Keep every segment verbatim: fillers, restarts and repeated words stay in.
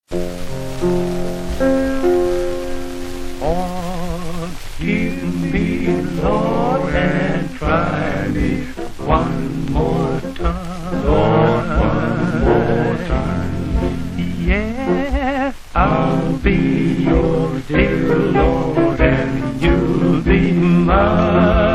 Forgive me, Lord, and try me one more time. Lord, one more time. Yes, I'll be your dear Lord, and you'll be mine.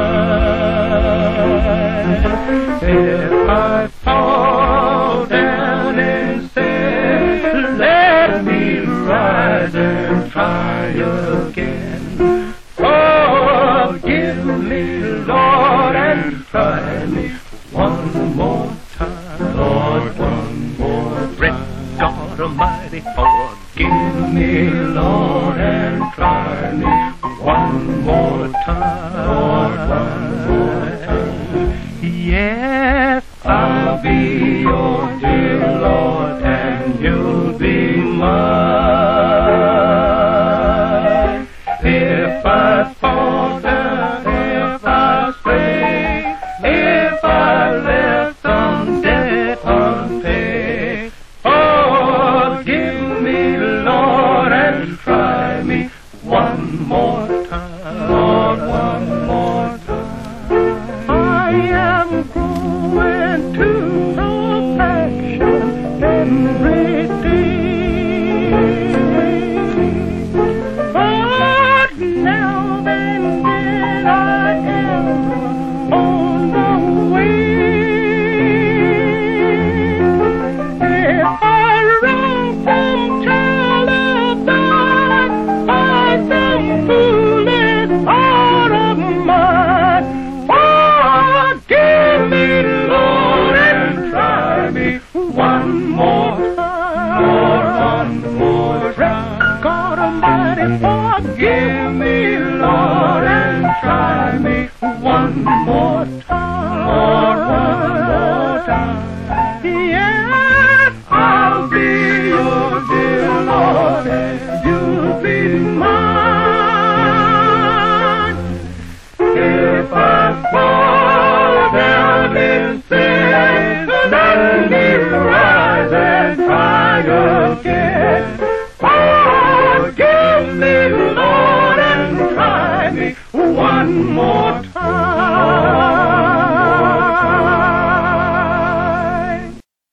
If I fall down and say, let me rise and try again. Forgive me, Lord, and try me one more time. Lord, one more time. God Almighty, forgive me, Lord, and try me one more time. Lord, one more time. Yes, I'll be your dear Lord, and you'll be mine. If I fall down, if I stray, if I left some debt unpaid, forgive me, Lord, and try me one more time. Lord, one more time. I am growing to know passion every day. But now and then I am on the way. If I run from child by some foolish heart of mine, forgive me, Lord, and try me one more time. Lord, one more time. God Almighty, forgive me, Lord, and try me one more time. Lord, one more time. Yes, I'll be your dear Lord, and you'll be mine. If I fall down in sin, let me rise and try again. Forgive me, Lord, and try me one more